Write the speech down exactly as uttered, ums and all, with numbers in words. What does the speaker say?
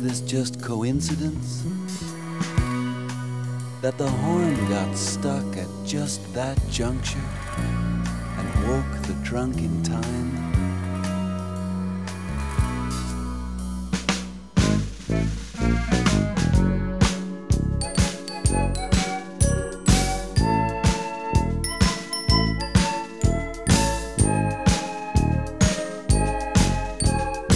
this just coincidence? That the horn got stuck at just that juncture and woke the drunk in time?